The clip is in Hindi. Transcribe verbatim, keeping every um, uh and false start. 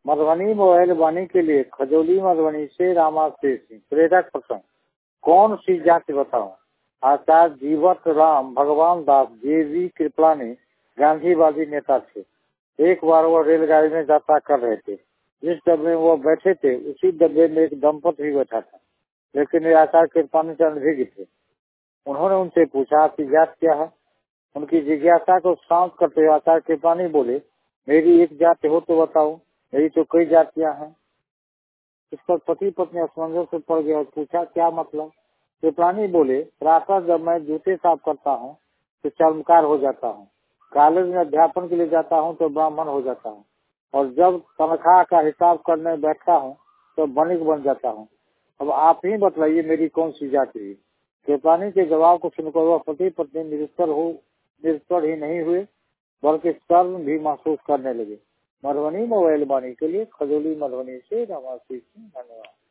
मधुबनी मोबाइल वाणी के लिए खजौली मधुबनी से रामाशेष सिंह। प्रेरक प्रसंग, कौन सी जाति बताओ। आचार्य जीवत राम भगवान दास जेवी कृपलानी गांधीवादी नेता थे। एक बार वह रेलगाड़ी में यात्रा कर रहे थे। जिस डब्बे में वह बैठे थे उसी डब्बे में एक दंपति भी बैठा था, लेकिन वे आचार्य कृपलानी चंद अनभिज्ञ थे। उन्होंने उनसे पूछा, आपकी जात क्या है। उनकी जिज्ञासा को शांत करते हुए आचार्य कृपलानी बोले, मेरी एक जाति हो तो बताओ, मेरी तो कई जातियां हैं। इस पर पति पत्नी असमंजस से पड़ गया और पूछा, क्या मतलब। कृपलानी बोले, प्रातः जब मैं जूते साफ करता हूँ तो चर्मकार हो जाता हूँ, कॉलेज में अध्यापन के लिए जाता हूँ तो ब्राह्मण हो जाता हूँ, और जब तनख्वाह का हिसाब करने बैठता हूँ तो वणिक बन जाता हूँ। अब आप ही बतलाइए मेरी कौन सी जाति है। कृपलानी के जवाब को सुनकर वह पति पत्नी निरुत्तर हो निरुत्तर ही नहीं हुए, बल्कि शर्म भी महसूस करने लगे। मधुबनी मोबाइल वाणी के लिए खजौली मधुबनी से रामाशेष सिंह। धन्यवाद।